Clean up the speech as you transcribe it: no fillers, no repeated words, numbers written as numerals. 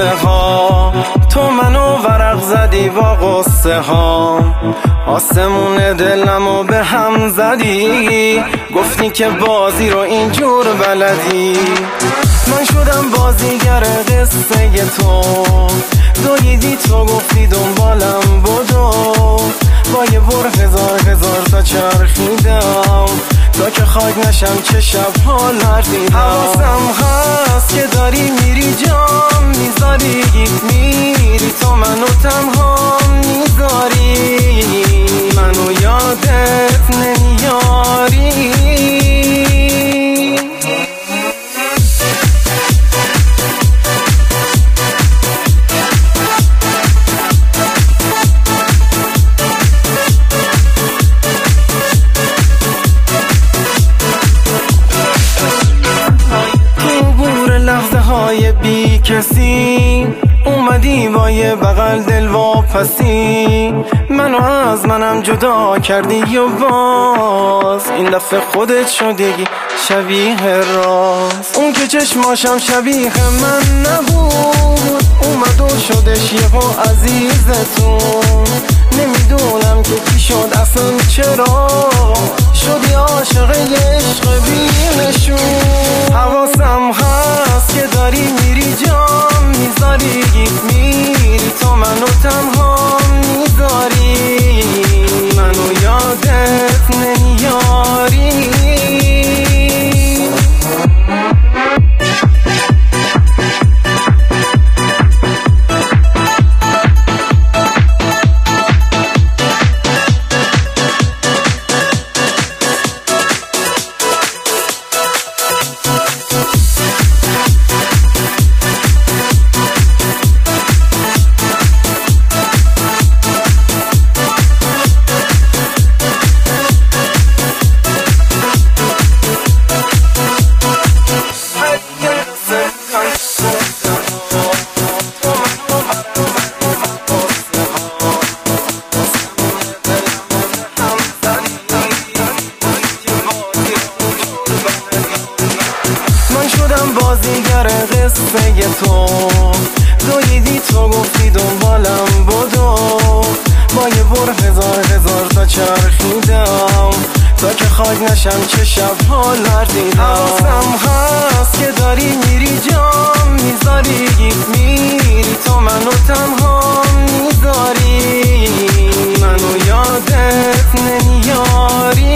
قصه ها، تو منو ورق زدی با قصه ها، آسمون دلمو به هم زدی، گفتی که بازی رو اینجور بلدی. من شدم بازیگر قصه تو، دویدی تو گفتی دنبالم بدو، با یه بر هزار تا چرخیدم تا که خاک نشم چه شب‌ها لرزیدم. حواسم هست که داری میری جام میذاری، میری تو منو تنها میذاری، منو یادت نمیاری. بی کسی اومدی با یه بغل دل واپسی، منو از منم جدا کردی و باز این دفعه خودت شدی شبیه راست. اون که چشماشم شبیه من نبود، اومد و شدش یهو عزیزتون، نمیدونم که چی شد اصلا چرا شدی عاشق عشق بی نشون. حواسم هست که داری میری جام میذاری، میری تو منو تنها میذاری، منو یادت نمیاری. بازیگر قصه تو، دویدی تو گفتی دنبالم بدو، با یه بر هزار تا چرخیدم تا که خاک نشم چه شب‌ها لرزیدم. حواسم هست که داری میری جام میذاری، میری تو منو تنها میذاری، منو یادت نمیاری.